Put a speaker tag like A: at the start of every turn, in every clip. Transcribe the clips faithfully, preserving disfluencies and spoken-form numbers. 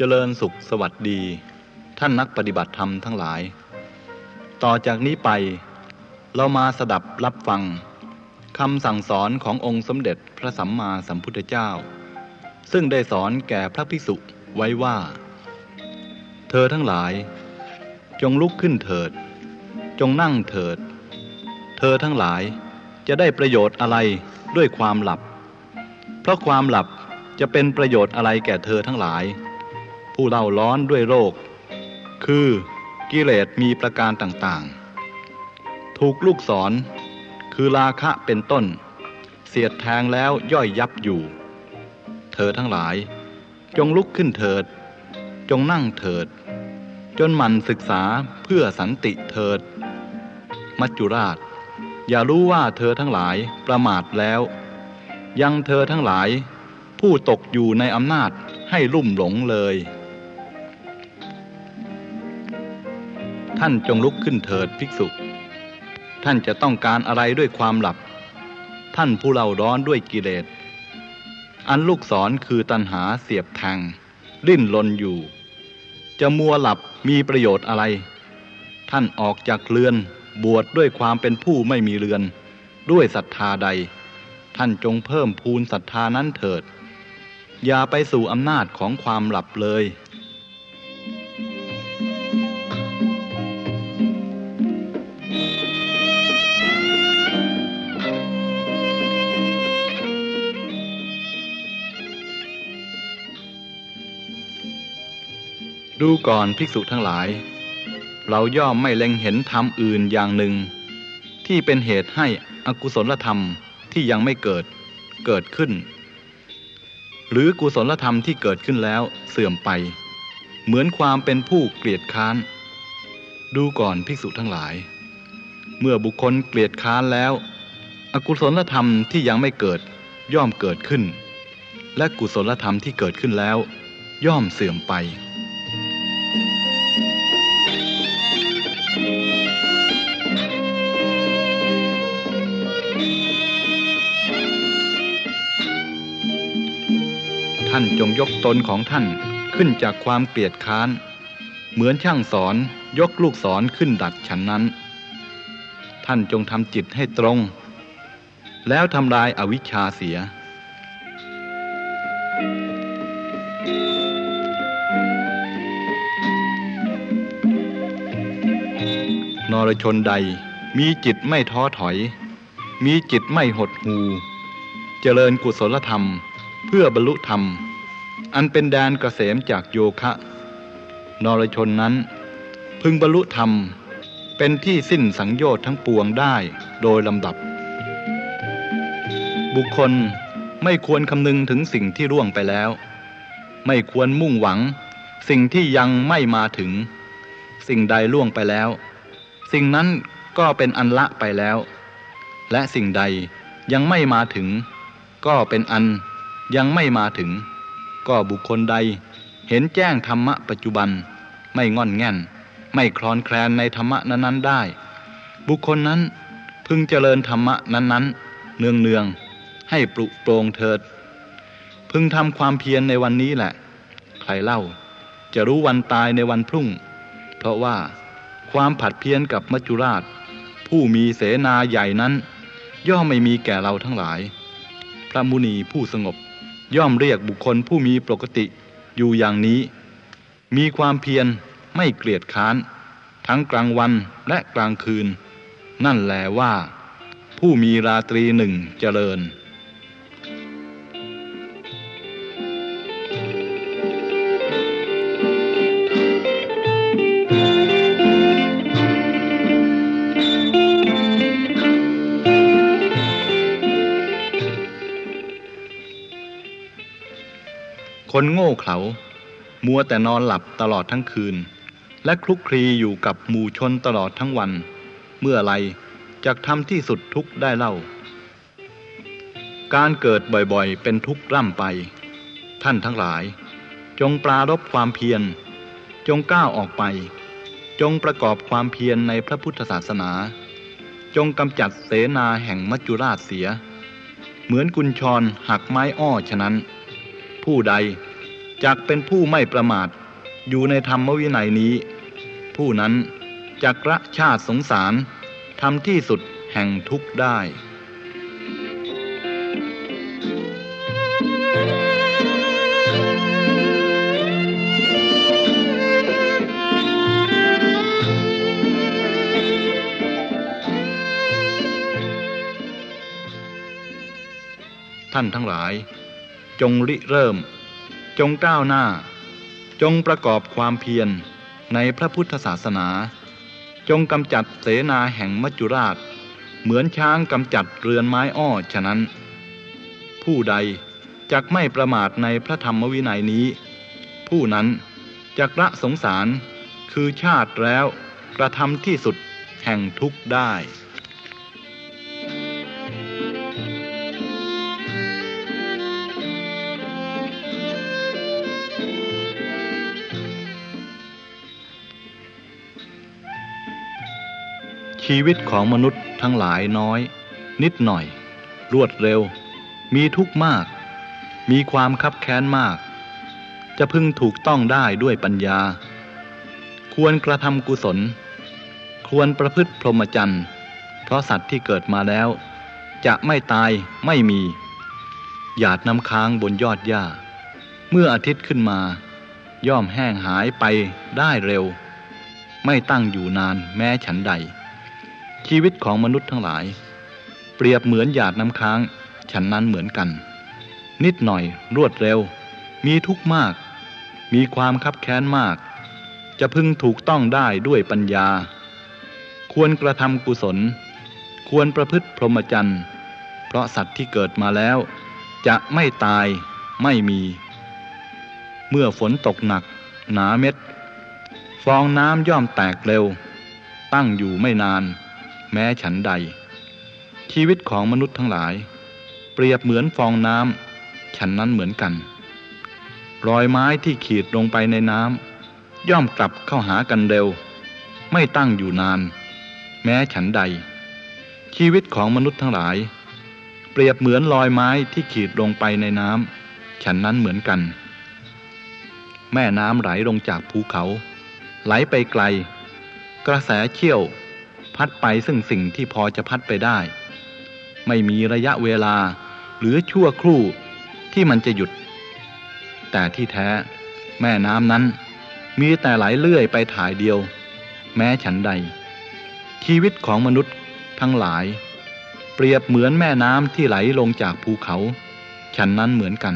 A: ริญสุขสวัสดีท่านนักปฏิบัติธรรมทั้งหลายต่อจากนี้ไปเรามาสดับรับฟังคำสั่งสอนขององค์สมเด็จพระสัมมาสัมพุทธเจ้าซึ่งได้สอนแก่พระภิกษุไว้ว่าเธอทั้งหลายจงลุกขึ้นเถิดจงนั่งเถิดเธอทั้งหลายจะได้ประโยชน์อะไรด้วยความหลับเพราะความหลับจะเป็นประโยชน์อะไรแก่เธอทั้งหลายผู้เล่าร้อนด้วยโรคคือกิเลสมีประการต่างๆถูกลูกศรคือราคะเป็นต้นเสียดแทงแล้วย่อยยับอยู่เธอทั้งหลายจงลุกขึ้นเถิดจงนั่งเถิดจนหมั่นศึกษาเพื่อสันติเถิดมัจจุราชอย่ารู้ว่าเธอทั้งหลายประมาทแล้วยังเธอทั้งหลายผู้ตกอยู่ในอำนาจให้ลุ่มหลงเลยท่านจงลุกขึ้นเถิดภิกษุท่านจะต้องการอะไรด้วยความหลับท่านผู้เล่าร้อนด้วยกิเลสอันลูกศรคือตัณหาเสียบแทงดิ้นรนอยู่จะมัวหลับมีประโยชน์อะไรท่านออกจากเรือนบวชด้วยความเป็นผู้ไม่มีเรือนด้วยศรัทธาใดท่านจงเพิ่มพูนศรัทธานั้นเถิดอย่าไปสู่อำนาจของความหลับเลยดูก่อนภิกษุทั้งหลายเราย่อมไม่เล็งเห็นธรรมอื่นอย่างหนึ่งที่เป็นเหตุให้อกุศลธรรมที่ยังไม่เกิดเกิดขึ้นหรือกุศลธรรมที่เกิดขึ้นแล้วเสื่อมไปเหมือนความเป็นผู้เกลียดค้านดูก่อนภิกษุทั้งหลายเมื่อบุคคลเกลียดค้านแล้วอกุศลธรรมที่ยังไม่เกิดย่อมเกิดขึ้นและกุศลธรรมที่เกิดขึ้นแล้วย่อมเสื่อมไปท่านจงยกตนของท่านขึ้นจากความเกลียดค้านเหมือนช่างสอนยกลูกศรขึ้นดัดฉันนั้นท่านจงทำจิตให้ตรงแล้วทำลายอวิชชาเสียนรชนใดมีจิตไม่ท้อถอยมีจิตไม่หดหู่เจริญกุศลธรรมเพื่อบรรลุธรรมอันเป็นแดนเกษมจากโยคะนรชนนั้นพึงบรรลุธรรมเป็นที่สิ้นสังโยชน์ทั้งปวงได้โดยลำดับบุคคลไม่ควรคำนึงถึงสิ่งที่ล่วงไปแล้วไม่ควรมุ่งหวังสิ่งที่ยังไม่มาถึงสิ่งใดล่วงไปแล้วสิ่งนั้นก็เป็นอันละไปแล้วและสิ่งใดยังไม่มาถึงก็เป็นอันยังไม่มาถึงก็บุคคลใดเห็นแจ้งธรรมะปัจจุบันไม่งอนแง่นไม่คลอนแคลนในธรรมะนั้นๆได้บุคคลนั้นพึงเจริญธรรมะนั้นๆเนืองๆให้ปลุกโปร่งเถิดพึงทำความเพียรในวันนี้แหละใครเล่าจะรู้วันตายในวันพรุ่งเพราะว่าความผัดเพี้ยนกับมัจจุราชผู้มีเสนาใหญ่นั้นย่อมไม่มีแก่เราทั้งหลายพระมุนีผู้สงบย่อมเรียกบุคคลผู้มีปกติอยู่อย่างนี้มีความเพียรไม่เกลียดค้านทั้งกลางวันและกลางคืนนั่นแลว่าผู้มีราตรีหนึ่งเจริญคนโง่เขลามัวแต่นอนหลับตลอดทั้งคืนและคลุกคลีอยู่กับหมู่ชนตลอดทั้งวันเมื่อไรจักทำที่สุดทุกข์ได้เล่าการเกิดบ่อยๆเป็นทุกข์ร่ำไปท่านทั้งหลายจงปรารภความเพียรจงก้าวออกไปจงประกอบความเพียรในพระพุทธศาสนาจงกำจัดเสนาแห่งมัจจุราชเสียเหมือนกุญชรหักไม้อ้อฉะนั้นผู้ใดจักเป็นผู้ไม่ประมาทอยู่ในธรรมวินัยนี้ผู้นั้นจักละชาติสงสารทำที่สุดแห่งทุกข์ได้ท่านทั้งหลายจงริเริ่มจงก้าวหน้าจงประกอบความเพียรในพระพุทธศาสนาจงกำจัดเสนาแห่งมัจจุราชเหมือนช้างกำจัดเรือนไม้อ้อฉะนั้นผู้ใดจักไม่ประมาทในพระธรรมวินัยนี้ผู้นั้นจักละสงสารคือชาติแล้วกระทำที่สุดแห่งทุกข์ได้ชีวิตของมนุษย์ทั้งหลายน้อยนิดหน่อยรวดเร็วมีทุกข์มากมีความคับแค้นมากจะพึงถูกต้องได้ด้วยปัญญาควรกระทำกุศลควรประพฤติพรหมจรรย์เพราะสัตว์ที่เกิดมาแล้วจะไม่ตายไม่มีหยาดน้ำค้างบนยอดหญ้าเมื่ออาทิตย์ขึ้นมาย่อมแห้งหายไปได้เร็วไม่ตั้งอยู่นานแม้ฉันใดชีวิตของมนุษย์ทั้งหลายเปรียบเหมือนหยาดน้ำค้างฉันนั้นเหมือนกันนิดหน่อยรวดเร็วมีทุกข์มากมีความคับแค้นมากจะพึงถูกต้องได้ด้วยปัญญาควรกระทำกุศลควรประพฤติพรหมจรรย์เพราะสัตว์ที่เกิดมาแล้วจะไม่ตายไม่มีเมื่อฝนตกหนักหนาเม็ดฟองน้ำย่อมแตกเร็วตั้งอยู่ไม่นานแม้ฉันใดชีวิตของมนุษย์ทั้งหลายเปรียบเหมือนฟองน้ำฉันนั้นเหมือนกันรอยไม้ที่ขีดลงไปในน้ำย่อมกลับเข้าหากันเร็วไม่ตั้งอยู่นานแม้ฉันใดชีวิตของมนุษย์ทั้งหลายเปรียบเหมือนรอยไม้ที่ขีดลงไปในน้ำฉันนั้นเหมือนกันแม่น้ำไหลลงจากภูเขาไหลไปไกลกระแสเชี่ยวพัดไปซึ่งสิ่งที่พอจะพัดไปได้ไม่มีระยะเวลาหรือชั่วครู่ที่มันจะหยุดแต่ที่แท้แม่น้ำนั้นมีแต่ไหลเลื่อยไปถ่ายเดียวแม้ฉันใดชีวิตของมนุษย์ทั้งหลายเปรียบเหมือนแม่น้ำที่ไหลลงจากภูเขาฉันนั้นเหมือนกัน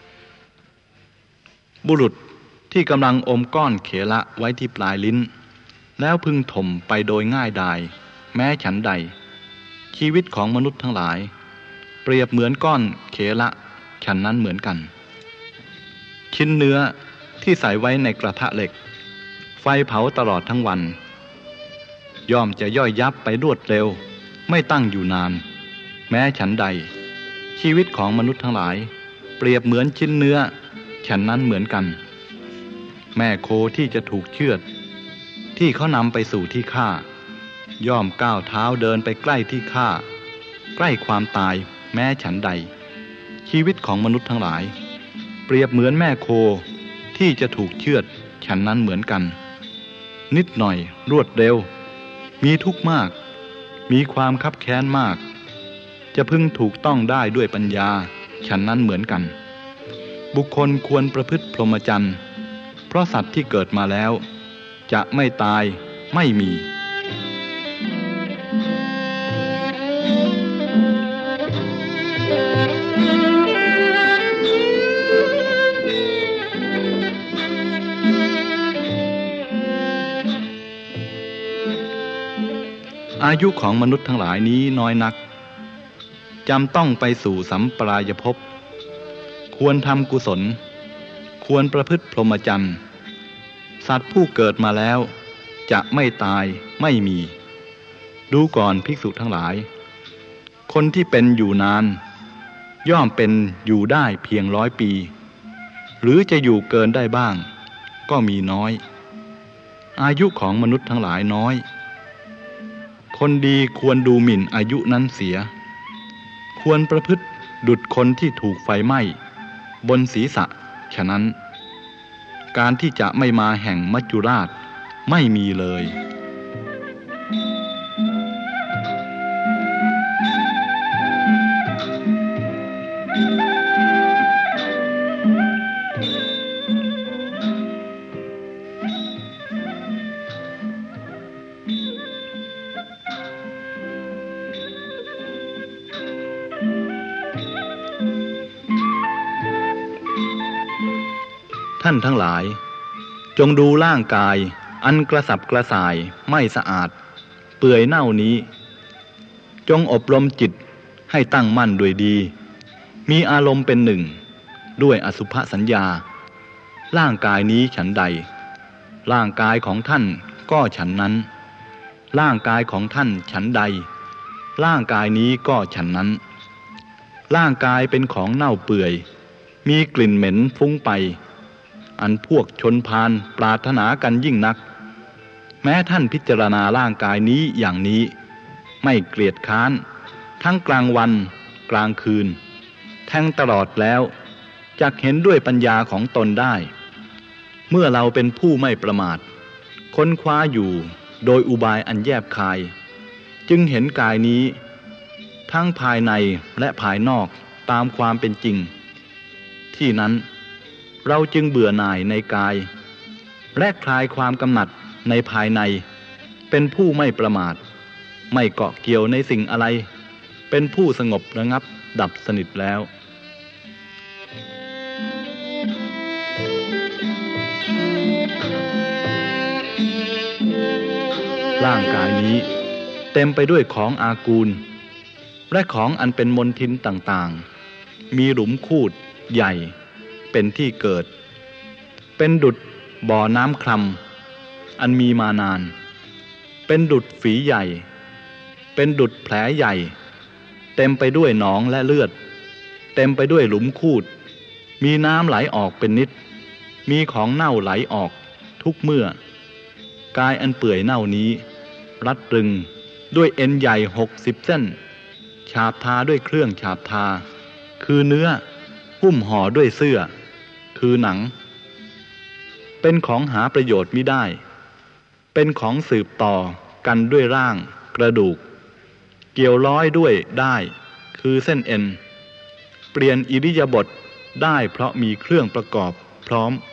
A: บุรุษที่กำลังอมก้อนเขละไว้ที่ปลายลิ้นแล้วพึงถมไปโดยง่ายดายแม้ฉันใดชีวิตของมนุษย์ทั้งหลายเปรียบเหมือนก้อนเขละฉันนั้นเหมือนกันชิ้นเนื้อที่ใส่ไว้ในกระทะเหล็กไฟเผาตลอดทั้งวันย่อมจะย่อยยับไปรวดเร็วไม่ตั้งอยู่นานแม้ฉันใดชีวิตของมนุษย์ทั้งหลายเปรียบเหมือนชิ้นเนื้อฉันนั้นเหมือนกันแม่โคที่จะถูกเชือดที่เขานำไปสู่ที่ฆ่าย่อมก้าวเท้าเดินไปใกล้ที่ฆ่าใกล้ความตายแม้ฉันใดชีวิตของมนุษย์ทั้งหลายเปรียบเหมือนแม่โคที่จะถูกเชือดฉันนั้นเหมือนกันนิดหน่อยรวดเร็วมีทุกข์มากมีความคับแค้นมากจะพึงถูกต้องได้ด้วยปัญญาฉันนั้นเหมือนกันบุคคลควรประพฤติพรหมจรรย์เพราะสัตว์ที่เกิดมาแล้วจะไม่ตายไม่มีอายุของมนุษย์ทั้งหลายนี้น้อยนักจำต้องไปสู่สัมปรายภพควรทำกุศลควรประพฤติพรหมจรรย์สัตว์ผู้เกิดมาแล้วจะไม่ตายไม่มีดูก่อนภิกษุทั้งหลายคนที่เป็นอยู่นานย่อมเป็นอยู่ได้เพียงร้อยปีหรือจะอยู่เกินได้บ้างก็มีน้อยอายุของมนุษย์ทั้งหลายน้อยคนดีควรดูหมิ่นอายุนั้นเสียควรประพฤติดุจคนที่ถูกไฟไหม้บนศีรษะฉะนั้นการที่จะไม่มาแห่งมัจจุราชไม่มีเลยท่านทั้งหลายจงดูร่างกายอันกระสับกระส่ายไม่สะอาดเปื่อยเน่านี้จงอบรมจิตให้ตั้งมั่นด้วยดีมีอารมณ์เป็นหนึ่งด้วยอสุภสัญญาร่างกายนี้ฉันใดร่างกายของท่านก็ฉันนั้นร่างกายของท่านฉันใดร่างกายนี้ก็ฉันนั้นร่างกายเป็นของเน่าเปื่อยมีกลิ่นเหม็นฟุ้งไปอันพวกชนพาลปรารถนากันยิ่งนักแม้ท่านพิจารณาร่างกายนี้อย่างนี้ไม่เกลียดค้านทั้งกลางวันกลางคืนแทงตลอดแล้วจักเห็นด้วยปัญญาของตนได้เมื่อเราเป็นผู้ไม่ประมาทค้นคว้าอยู่โดยอุบายอันแยบคายจึงเห็นกายนี้ทั้งภายในและภายนอกตามความเป็นจริงที่นั้นเราจึงเบื่อหน่ายในกายและคลายความกำหนัดในภายในเป็นผู้ไม่ประมาทไม่เกาะเกี่ยวในสิ่งอะไรเป็นผู้สงบระงับดับสนิทแล้วร่างกายนี้เต็มไปด้วยของอากูลและของอันเป็นมลทินต่างๆมีหลุมคูดใหญ่เป็นที่เกิดเป็นดุจบ่อน้ำคลำอันมีมานานเป็นดุจฝีใหญ่เป็นดุจแผลใหญ่เต็มไปด้วยหนองและเลือดเต็มไปด้วยหลุมคูดมีน้ำไหลออกเป็นนิดมีของเน่าไหลออกทุกเมื่อกายอันเปื่อยเน่านี้รัดรึงด้วยเอ็นใหญ่หกสิบเส้นฉาบทาด้วยเครื่องฉาบทาคือเนื้อหุ้มห่อด้วยเสื้อคือหนังเป็นของหาประโยชน์มิได้เป็นของสืบต่อกันด้วยร่างกระดูกเกี่ยวร้อยด้วยได้คือเส้นเอ็นเปลี่ยนอิริยาบถได้เพราะมีเครื่องประกอบพร้อม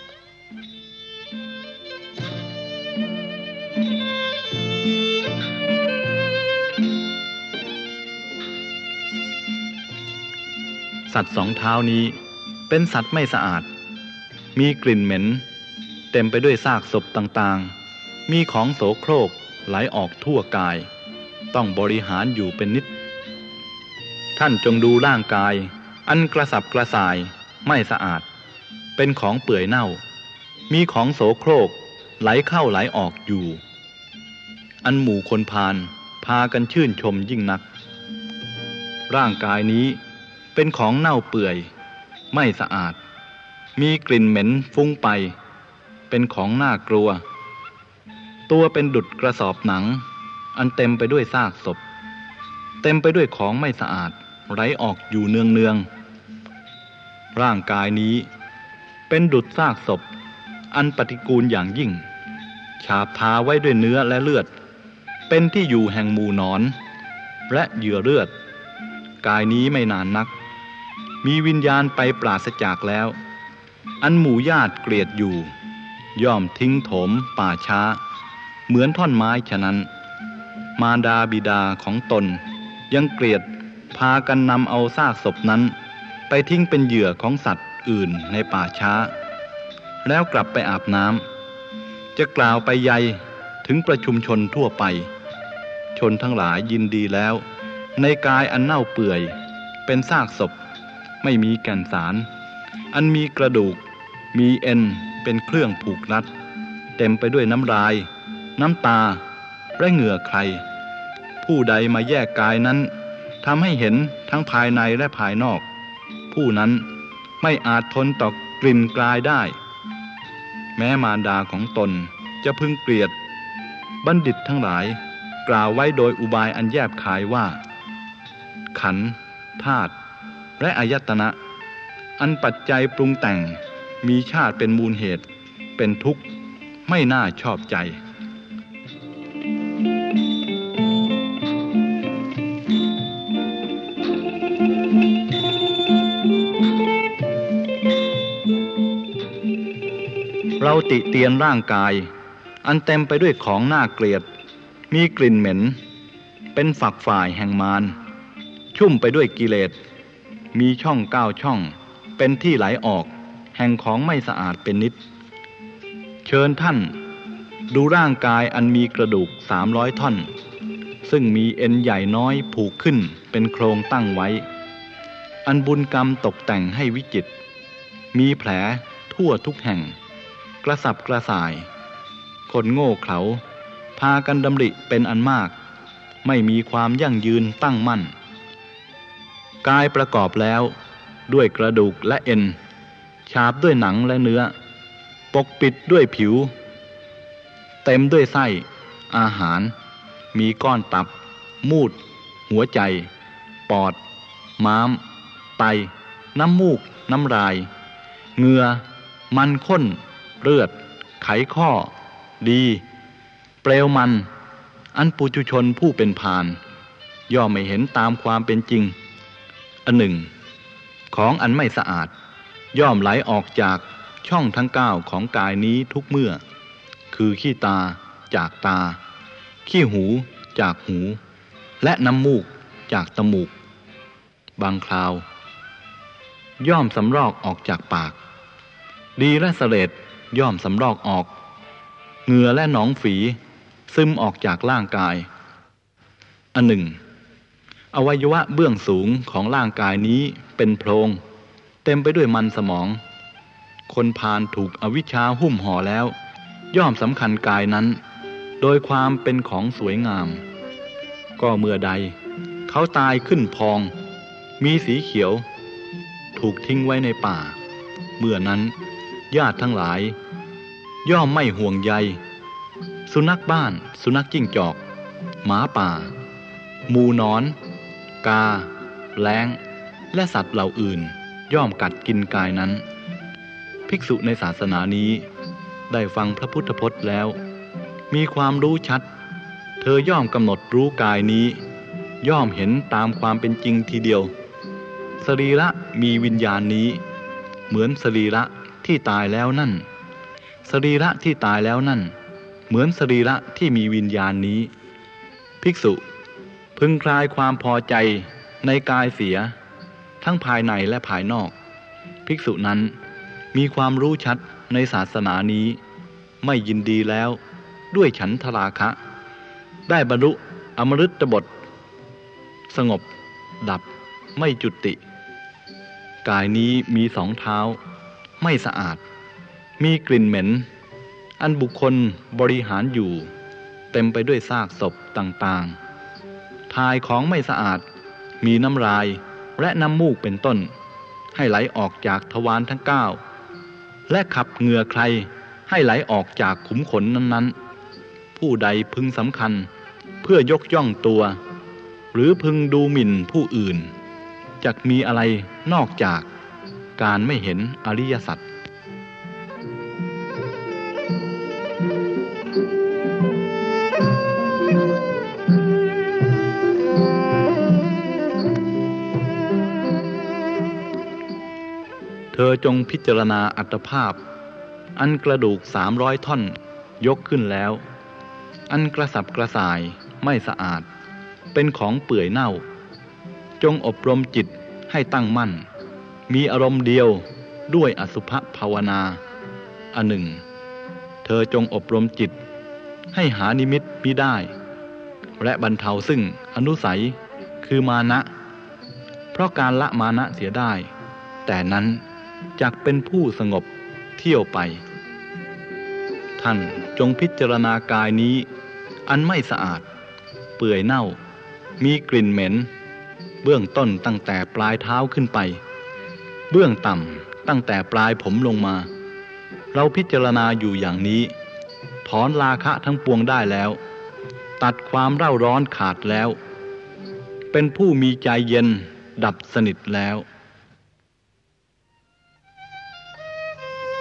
A: สัตว์สองเท้านี้เป็นสัตว์ไม่สะอาดมีกลิ่นเหม็นเต็มไปด้วยซากศพต่างๆมีของโสโครกไหลออกทั่วกายต้องบริหารอยู่เป็นนิดท่านจงดูร่างกายอันกระสับกระส่ายไม่สะอาดเป็นของเปื่อยเน่ามีของโสโครกไหลเข้าไหลออกอยู่อันหมู่คนพาลพากันชื่นชมยิ่งนักร่างกายนี้เป็นของเน่าเปื่อยไม่สะอาดมีกลิ่นเหม็นฟุ้งไปเป็นของน่ากลัวตัวเป็นดุจกระสอบหนังอันเต็มไปด้วยซากศพเต็มไปด้วยของไม่สะอาดไหลออกอยู่เนืองๆร่างกายนี้เป็นดุจซากศพอันปฏิกูลอย่างยิ่งฉาบทาไว้ด้วยเนื้อและเลือดเป็นที่อยู่แห่งหมู่หนอนและเหยื่อเลือดกายนี้ไม่นานนักมีวิญญาณไปปราศจากแล้วอันหมู่ญาติเกลียดอยู่ย่อมทิ้งโถมป่าช้าเหมือนท่อนไม้ฉะนั้นมารดาบิดาของตนยังเกลียดพากันนำเอาซากศพนั้นไปทิ้งเป็นเหยื่อของสัตว์อื่นในป่าช้าแล้วกลับไปอาบน้ำจะกล่าวไปใหญ่ถึงประชุมชนทั่วไปชนทั้งหลายยินดีแล้วในกายอันเน่าเปื่อยเป็นซากศพไม่มีแก่นสารอันมีกระดูกมีเอ็นเป็นเครื่องผูกรัดเต็มไปด้วยน้ำลายน้ำตาและเหงื่อใครผู้ใดมาแยกกายนั้นทำให้เห็นทั้งภายในและภายนอกผู้นั้นไม่อาจทนต่อกลิ่นกายได้แม้มารดาของตนจะพึงเกลียดบัณฑิตทั้งหลายกล่าวไว้โดยอุบายอันแยบคายว่าขันธ์ธาตุและอายตนะอันปัจจัยปรุงแต่งมีชาติเป็นมูลเหตุเป็นทุกข์ไม่น่าชอบใจเราติเตียนร่างกายอันเต็มไปด้วยของน่าเกลียดมีกลิ่นเหม็นเป็นฝักฝ่ายแห่งมารชุ่มไปด้วยกิเลสมีช่องเก้าช่องเป็นที่ไหลออกแห่งของไม่สะอาดเป็นนิดเชิญท่านดูร่างกายอันมีกระดูกสามร้อยท่อนซึ่งมีเอ็นใหญ่น้อยผูกขึ้นเป็นโครงตั้งไว้อันบุญกรรมตกแต่งให้วิจิตรมีแผลทั่วทุกแห่งกระสับกระส่ายคนโง่เขลาพากันดำริเป็นอันมากไม่มีความยั่งยืนตั้งมั่นกายประกอบแล้วด้วยกระดูกและเอ็นฉาบด้วยหนังและเนื้อปกปิดด้วยผิวเต็มด้วยไส้อาหารมีก้อนตับมูดหัวใจปอดม้ามไตน้ำมูกน้ำลายเหงื่อมันข้นเลือดไขข้อดีเปลวมันอันปุถุชนผู้เป็นพาลย่อมไม่เห็นตามความเป็นจริงอันหนึ่งของอันไม่สะอาดย่อมไหลออกจากช่องทั้งเก้าของกายนี้ทุกเมื่อคือขี้ตาจากตาขี้หูจากหูและน้ำมูกจากจมูกบางคราวย่อมสำรอกออกจากปากดีและเสลดย่อมสำรอกออกเหงื่อและหนองฝีซึมออกจากร่างกายอันหนึ่งอวัยวะเบื้องสูงของร่างกายนี้เป็นโพรงเต็มไปด้วยมันสมองคนพาลถูกอวิชชาหุ้มห่อแล้วย่อมสำคัญกายนั้นโดยความเป็นของสวยงามก็เมื่อใดเขาตายขึ้นพองมีสีเขียวถูกทิ้งไว้ในป่าเมื่อนั้นญาติทั้งหลายย่อมไม่ห่วงใยสุนัขบ้านสุนัขจิ้งจอกหมาป่าหมูหนอนกาแล้งและสัตว์เหล่าอื่นย่อมกัดกินกายนั้นภิกษุในศาสนานี้ได้ฟังพระพุทธพจน์แล้วมีความรู้ชัดเธอย่อมกำหนดรู้กายนี้ย่อมเห็นตามความเป็นจริงทีเดียวสรีระมีวิญญาณนี้เหมือนสรีระที่ตายแล้วนั่นสรีระที่ตายแล้วนั่นเหมือนสรีระที่มีวิญญาณนี้ภิกษุพึงคลายความพอใจในกายเสียทั้งภายในและภายนอกภิกษุนั้นมีความรู้ชัดในศาสนานี้ไม่ยินดีแล้วด้วยฉันทราคะได้บรรลุอมฤตบทสงบดับไม่จุติกายนี้มีสองเท้าไม่สะอาดมีกลิ่นเหม็นอันบุคคลบริหารอยู่เต็มไปด้วยซากศพต่างๆทายของไม่สะอาดมีน้ำลายและน้ำมูกเป็นต้นให้ไหลออกจากทวารทั้งเก้าและขับเหงื่อใครให้ไหลออกจากขุมขนนั้นๆผู้ใดพึงสำคัญเพื่อยกย่องตัวหรือพึงดูหมิ่นผู้อื่นจักมีอะไรนอกจากการไม่เห็นอริยสัจเธอจงพิจารณาอัตภาพอันกระดูกสามร้อยท่อนยกขึ้นแล้วอันกระสับกระส่ายไม่สะอาดเป็นของเปื่อยเน่าจงอบรมจิตให้ตั้งมั่นมีอารมณ์เดียวด้วยอสุภภาวนาอันหนึ่งเธอจงอบรมจิตให้หานิมิตมิได้และบรรเทาซึ่งอนุสัยคือมานะเพราะการละมานะเสียได้แต่นั้นจักเป็นผู้สงบเที่ยวไปท่านจงพิจารณากายนี้อันไม่สะอาดเปื่อยเน่ามีกลิ่นเหม็นเบื้องต้นตั้งแต่ปลายเท้าขึ้นไปเบื้องต่ำตั้งแต่ปลายผมลงมาเราพิจารณาอยู่อย่างนี้ถอนราคะทั้งปวงได้แล้วตัดความเร่าร้อนขาดแล้วเป็นผู้มีใจเย็นดับสนิทแล้ว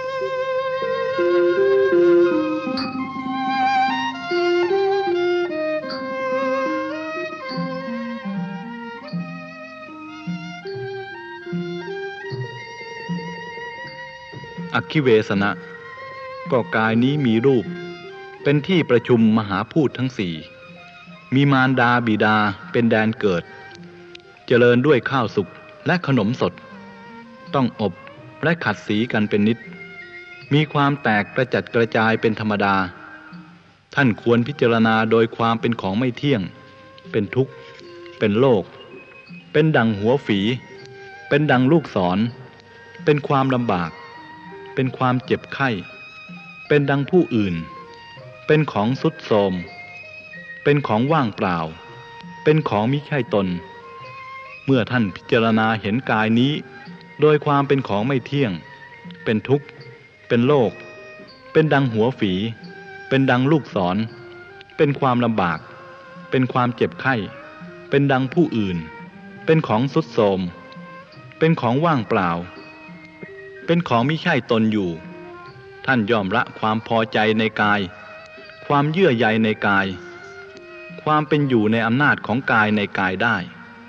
A: อัคคิเวสนะก็กายนี้มีรูปเป็นที่ประชุมมหาพูดทั้งสี่มีมารดาบิดาเป็นแดนเกิดเจริญด้วยข้าวสุกและขนมสดต้องอบและขัดสีกันเป็นนิดมีความแตกกระจัดกระจายเป็นธรรมดาท่านควรพิจารณาโดยความเป็นของไม่เที่ยงเป็นทุกข์เป็นโลกเป็นดังหัวฝีเป็นดังลูกศรเป็นความลำบากเป็นความเจ็บไข้เป็นดังผู้อื่นเป็นของทรุดโทรมเป็นของว่างเปล่าเป็นของมิใช่ตนเมื่อท่านพิจารณาเห็นกายนี้โดยความเป็นของไม่เที่ยงเป็นทุกข์เป็นโลกเป็นดังหัวฝีเป็นดังลูกศรเป็นความลำบากเป็นความเจ็บไข้เป็นดังผู้อื่นเป็นของทรุดโทรมเป็นของว่างเปล่าเป็นของมิใช่ตนอยู่ท่านย่อมละความพอใจในกายความเยื่อใยในกายความเป็นอยู่ในอำนาจของกายในกายได้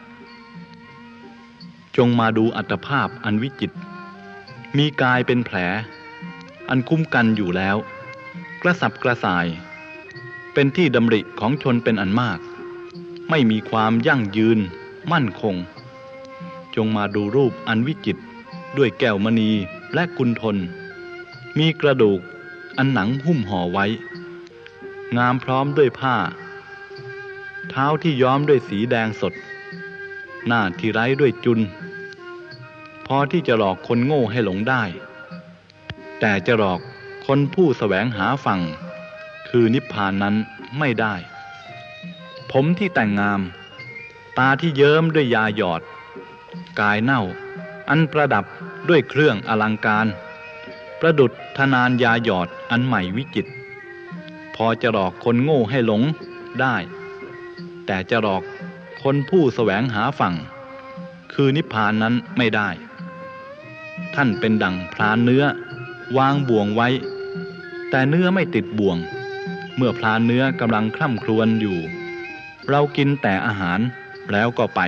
A: จงมาดูอัตภาพอันวิจิตรมีกายเป็นแผลอันคุ้มกันอยู่แล้วกระสับกระส่ายเป็นที่ดำริของชนเป็นอันมากไม่มีความยั่งยืนมั่นคงจงมาดูรูปอันวิจิตรด้วยแก้วมณีและกุนทนมีกระดูกอันหนังหุ้มห่อไว้งามพร้อมด้วยผ้าเท้าที่ย้อมด้วยสีแดงสดหน้าที่ไร้ด้วยจุลพอที่จะหลอกคนโง่ให้หลงได้แต่จะหลอกคนผู้แสวงหาฝั่งคือนิพพานนั้นไม่ได้ผมที่แต่งงามตาที่เยิ้มด้วยยาหยอดกายเน่าอันประดับด้วยเครื่องอลังการประดุจธนานยาหยอดอันใหม่วิจิตรพอจะหลอกคนโง่ให้หลงได้แต่จะหลอกคนผู้แสวงหาฝั่งคือนิพพานนั้นไม่ได้ท่านเป็นดั่งพรานเนื้อวางบ่วงไว้แต่เนื้อไม่ติดบ่วงเมื่อพรานเนื้อกำลังคร่ำครวญอยู่เรากินแต่อาหารแล้วก็ไป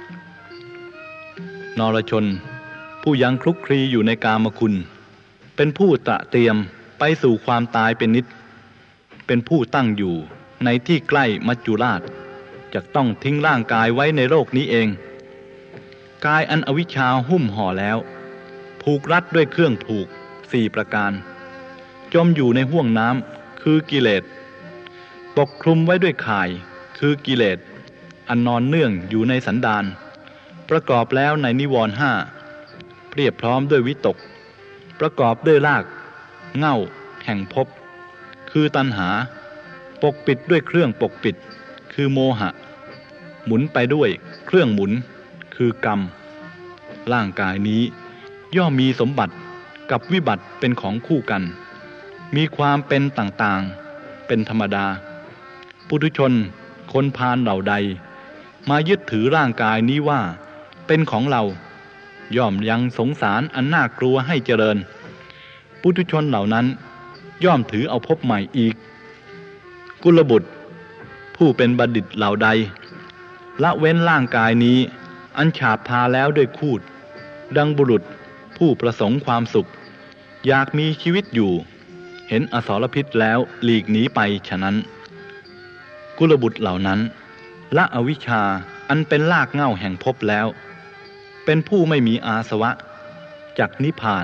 A: นรชนผู้ยังคลุกคลีอยู่ในกามคุณเป็นผู้ตระเตรียมไปสู่ความตายเป็นนิจเป็นผู้ตั้งอยู่ในที่ใกล้มัจจุราชจะต้องทิ้งร่างกายไว้ในโลกนี้เองกายอันอวิชชาหุ้มห่อแล้วผูกรัดด้วยเครื่องผูกสี่ประการจมอยู่ในห้วงน้ำคือกิเลสปกคลุมไว้ด้วยข่ายคือกิเลสอันนอนเนื่องอยู่ในสันดานประกอบแล้วในนิวรณ์ห้าเปรียบพร้อมด้วยวิตกประกอบด้วยรากเหง้าแห่งภพคือตัณหาปกปิดด้วยเครื่องปกปิดคือโมหะหมุนไปด้วยเครื่องหมุนคือกรรมร่างกายนี้ย่อมมีสมบัติกับวิบัติเป็นของคู่กันมีความเป็นต่างๆเป็นธรรมดาปุถุชนคนพาลเหล่าใดมายึดถือร่างกายนี้ว่าเป็นของเราย่อมยังสงสารอันน่ากลัวให้เจริญปุถุชนเหล่านั้นย่อมถือเอาภพใหม่อีกกุลบุตรผู้เป็นบัณฑิตเหล่าใดละเว้นร่างกายนี้อันฉาบทาแล้วด้วยคูดดังบุรุษผู้ประสงค์ความสุขอยากมีชีวิตอยู่เห็นอสรพิษแล้วหลีกหนีไปฉะนั้นกุลบุตรเหล่านั้นละอวิชชาอันเป็นรากเหง้าแห่งภพแล้วเป็นผู้ไม่มีอาสวะจักนิพพาน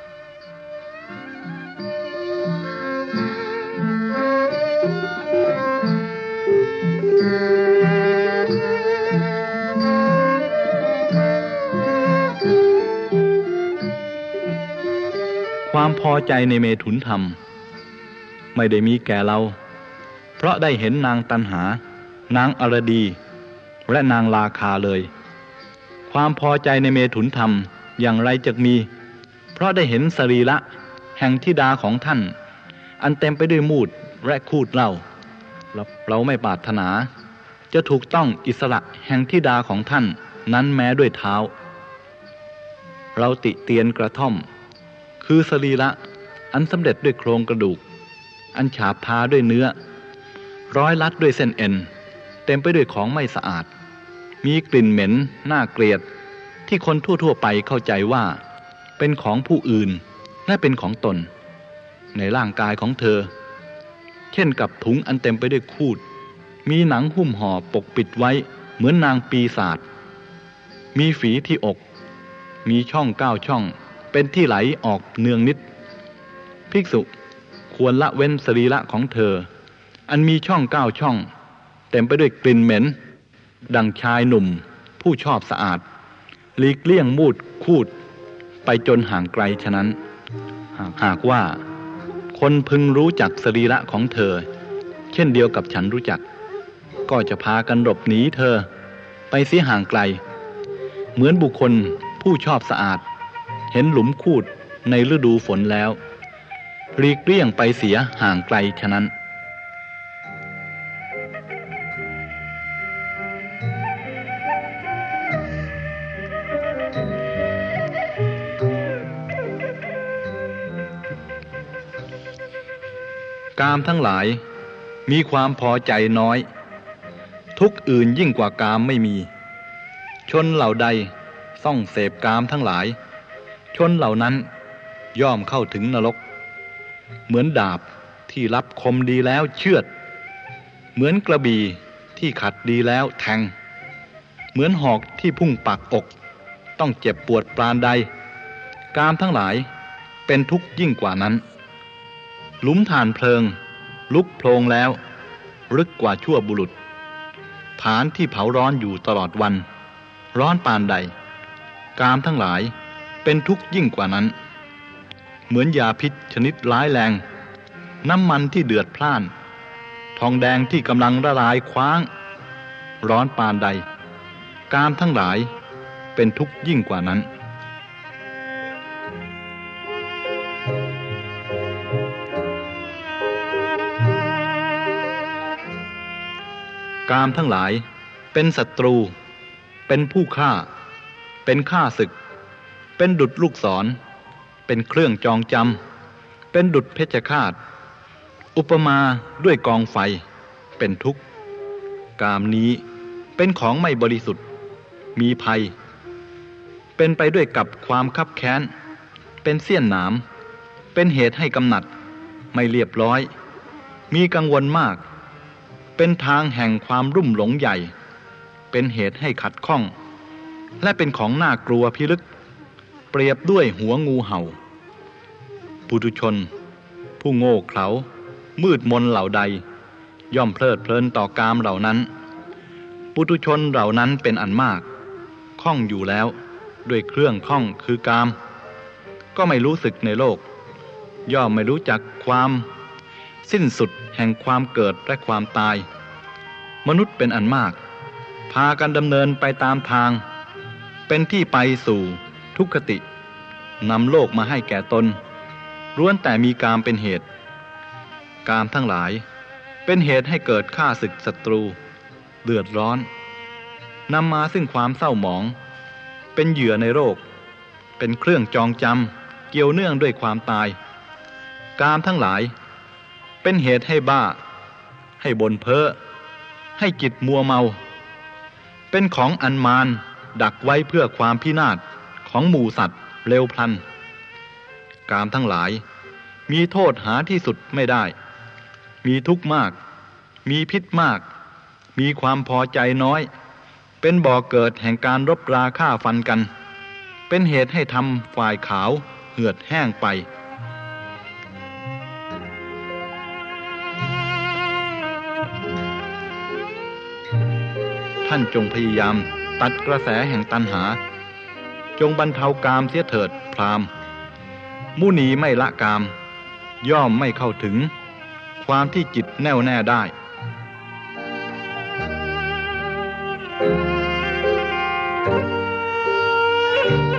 A: ความพอใจในเมถุนธรรมไม่ได้มีแก่เราเพราะได้เห็นนางตัณหานางอรดีและนางราคาเลยความพอใจในเมถุนธรรมอย่างไรจะมีเพราะได้เห็นสรีระแห่งธิดาของท่านอันเต็มไปด้วยมูดและคูดเหล้าเราไม่ปรารถนาจะถูกต้องอิสระแห่งธิดาของท่านนั้นแม้ด้วยเท้าเราติเตียนกระท่อมคือสรีระอันสำเร็จด้วยโครงกระดูกอันฉาบทาด้วยเนื้อร้อยลัดด้วยเส้นเอ็นเต็มไปด้วยของไม่สะอาดมีกลิ่นเหม็นน่าเกลียดที่คนทั่วๆไปเข้าใจว่าเป็นของผู้อื่นและเป็นของตนในร่างกายของเธอเช่นกับถุงอันเต็มไปด้วยคูดมีหนังหุ้มห่อปกปิดไว้เหมือนนางปีศาจมีฝีที่อกมีช่องเก้าช่องเป็นที่ไหลออกเนืองนิดภิกษุควรละเว้นสรีระของเธออันมีช่องเก้าช่องเต็มไปด้วยกลิ่นเหม็นดังชายหนุ่มผู้ชอบสะอาดหลีกเลี่ยงมูดคูดไปจนห่างไกลฉะนั้นหากหากว่าคนพึงรู้จักสรีระของเธอเช่นเดียวกับฉันรู้จักก็จะพากันหลบหนีเธอไปเสียห่างไกลเหมือนบุคคลผู้ชอบสะอาดเห็นหลุมคูดในฤดูฝนแล้วหลีกเลี่ยงไปเสียห่างไกลฉะนั้นกามทั้งหลายมีความพอใจน้อยทุกข์อื่นยิ่งกว่ากามไม่มีชนเหล่าใดส่องเสพกามทั้งหลายชนเหล่านั้นย่อมเข้าถึงนรกเหมือนดาบที่รับคมดีแล้วเชือดเหมือนกระบี่ที่ขัดดีแล้วแทงเหมือนหอกที่พุ่งปักอกต้องเจ็บปวดปรานใดกามทั้งหลายเป็นทุกข์ยิ่งกว่านั้นหลุมฐานเพลิงลุกโพลงแล้วลึกกว่าชั่วบุรุษฐานที่เผาร้อนอยู่ตลอดวันร้อนปานใดกามทั้งหลายเป็นทุกข์ยิ่งกว่านั้นเหมือนยาพิษชนิดร้ายแรงน้ำมันที่เดือดพล่านทองแดงที่กำลังละลายคว้างร้อนปานใดกามทั้งหลายเป็นทุกข์ยิ่งกว่านั้นกามทั้งหลายเป็นศัตรูเป็นผู้ฆ่าเป็นข้าศึกเป็นดุจลูกศรเป็นเครื่องจองจำเป็นดุจเพชฌฆาตอุปมาด้วยกองไฟเป็นทุกข์กามนี้เป็นของไม่บริสุทธิ์มีภัยเป็นไปด้วยกับความคับแค้นเป็นเสี้ยนหนามเป็นเหตุให้กำหนัดไม่เรียบร้อยมีกังวลมากเป็นทางแห่งความรุ่มหลงใหญ่เป็นเหตุให้ขัดข้องและเป็นของน่ากลัวพิลึกเปรียบด้วยหัวงูเห่าปุถุชนผู้โง่เขลามืดมนเหล่าใดย่อมเพลิดเพลินต่อกามเหล่านั้นปุถุชนเหล่านั้นเป็นอันมากข้องอยู่แล้วด้วยเครื่องข้องคือกามก็ไม่รู้สึกในโลกย่อมไม่รู้จักความสิ้นสุดแห่งความเกิดและความตายมนุษย์เป็นอันมากพากันดำเนินไปตามทางเป็นที่ไปสู่ทุกขตินำโลกมาให้แก่ตนล้วนแต่มีกามเป็นเหตุกามทั้งหลายเป็นเหตุให้เกิดฆ่าศึกศัตรูเดือดร้อนนำมาซึ่งความเศร้าหมองเป็นเหยื่อในโรคเป็นเครื่องจองจำเกี่ยวเนื่องด้วยความตายกามทั้งหลายเป็นเหตุให้บ้าให้บ่นเพ้อให้จิตมัวเมาเป็นของอันมารดักไว้เพื่อความพินาศของหมู่สัตว์เร็วพลันกามทั้งหลายมีโทษหาที่สุดไม่ได้มีทุกข์มากมีพิษมากมีความพอใจน้อยเป็นบ่อเกิดแห่งการรบราฆ่าฟันกันเป็นเหตุให้ทำฝ่ายขาวเหือดแห้งไปท่านจงพยายามตัดกระแสแห่งตัณหาจงบรรเทากามเสียเถิดพราหมณ์มุนีไม่ละกามย่อมไม่เข้าถึงความที่จิตแน่วแน่ได้
B: Thank you.